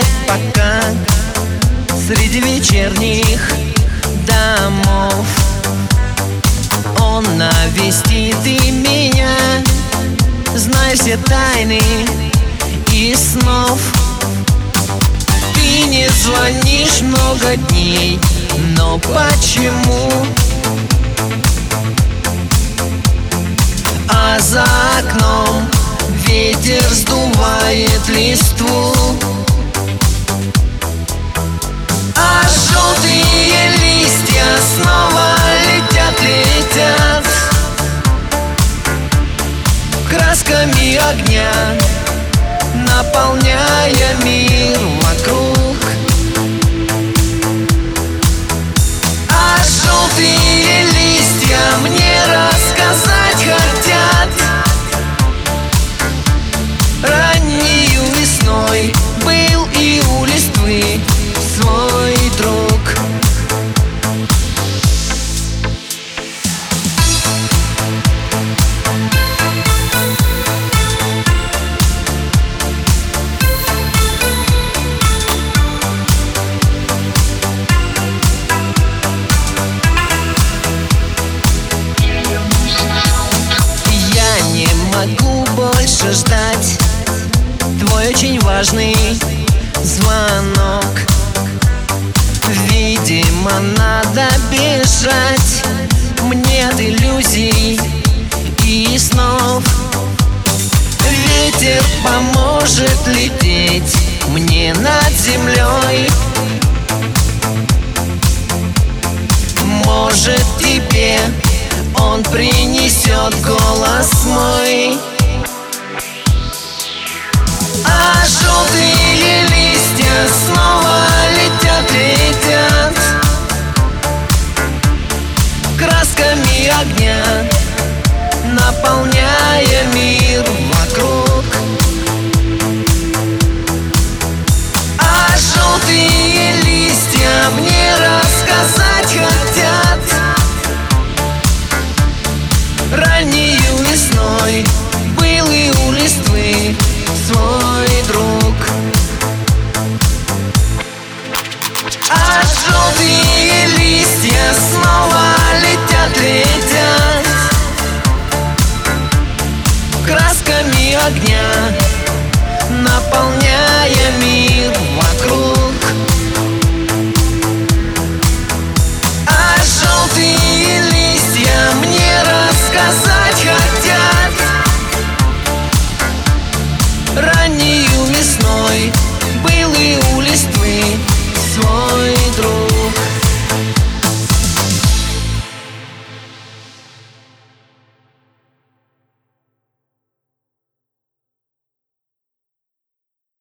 пока среди вечерних домов. Он навестит и меня, зная все тайны и снов. Ты не звонишь много дней, но почему? А за окном ветер сдувает листву, а желтые листья снова летят красками огня, наполняя мир вокруг. А желтые листья мне рассказать хотят. Раннею весной был и у листвы свой друг. Могу больше ждать твой очень важный звонок. Видимо, надо бежать мне от иллюзий и снов. Ветер поможет лететь мне над землей. Может, тебе он принесет голос мой. А желтые листья снова летят красками огня, наполняя мир вокруг. А желтые листья мне рассказать хотят. Раннею весной был и у листвы свой друг. А желтые листья снова летят красками огня, наполняя мир вокруг. А желтые листья мне рассказать хотят. Раннею весной был и у листвы свой